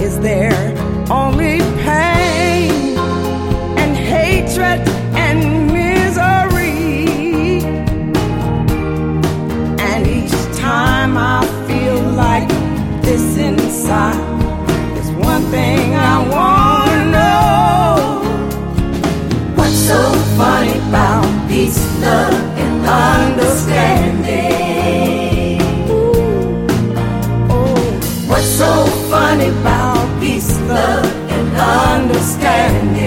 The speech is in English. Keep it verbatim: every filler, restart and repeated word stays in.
is there only pain and hatred and misery. And each time I feel like this inside, there's one thing I wanna know. What's so funny about peace, love, and understanding? Ooh, oh, what's so funny about peace, love, and understanding?